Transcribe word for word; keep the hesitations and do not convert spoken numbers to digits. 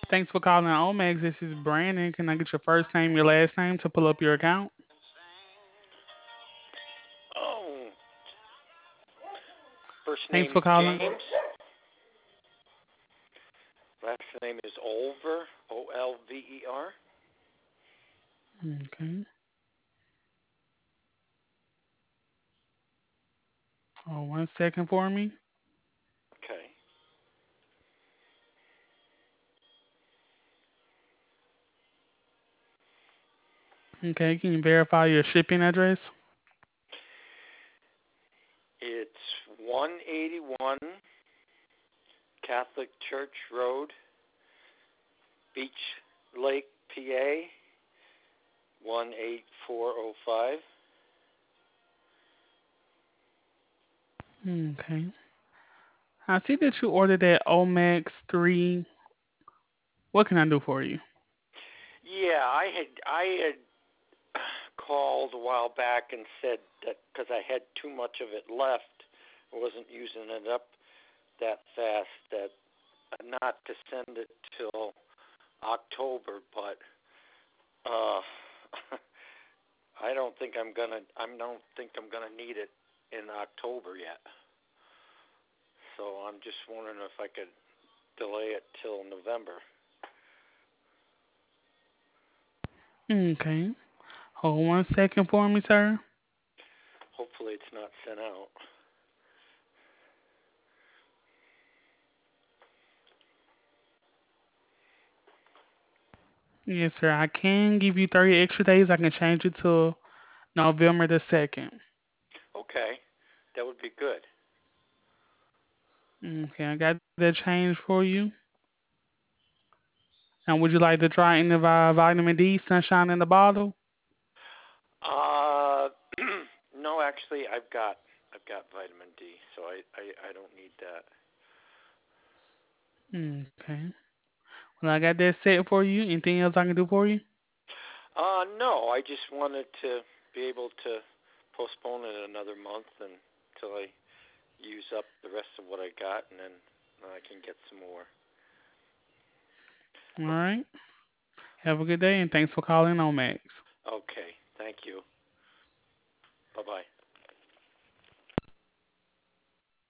Thanks for calling Omex. This is Brandon. Can I get your first name, your last name to pull up your account? Oh, first Thanks name's for calling. James. Last name is Olver. O L V E R. Okay. Oh, one second for me. Okay. Okay. Can you verify your shipping address? It's one eighty-one Catholic Church Road, Beach Lake, P A one eight four zero five. Okay. I see that you ordered that Omex three. What can I do for you? Yeah, I had I had called a while back and said that because I had too much of it left, I wasn't using it up that fast, that not to send it till October, but uh I don't think I'm gonna I don't think I'm gonna need it in October yet. So I'm just wondering if I could delay it till November. Okay. Hold one second for me, sir. Hopefully it's not sent out. Yes, sir. I can give you thirty extra days. I can change it to November the second. Okay, that would be good. Okay, I got that change for you. And would you like to try any of our vitamin D sunshine in the bottle? Uh, no, actually, I've got I've got vitamin D, so I I, I don't need that. Okay. Well, I got that set for you. Anything else I can do for you? Uh, no, I just wanted to be able to postpone it another month until I use up the rest of what I got, and then I can get some more. All right. Have a good day and thanks for calling Omex. Okay, thank you. Bye bye.